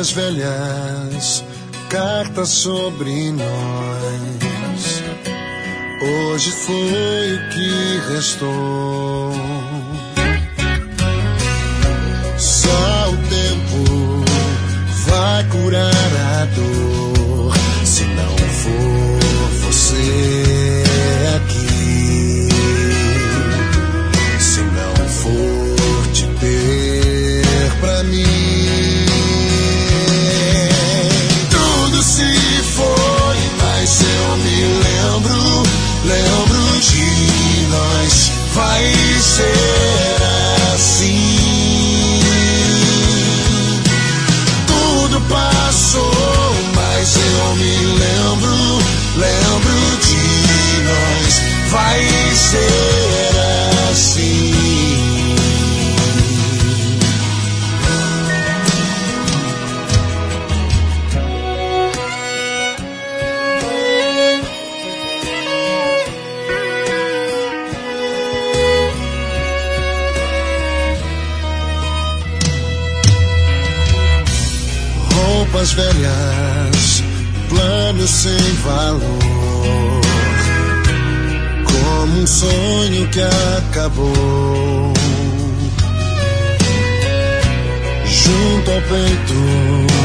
Memórias velhas, cartas sobre nós. Hoje foi o que restou. Só o tempo vai curar a dor. Se não for você aqui, se não for te ter pra mim, tudo se foi, mas eu me lembro de nós. Vai ser assim. Tudo passou, mas eu me lembro de nós. Vai ser assim. Roupas velhas, planos sem valor, como um sonho que acabou. Junto ao peito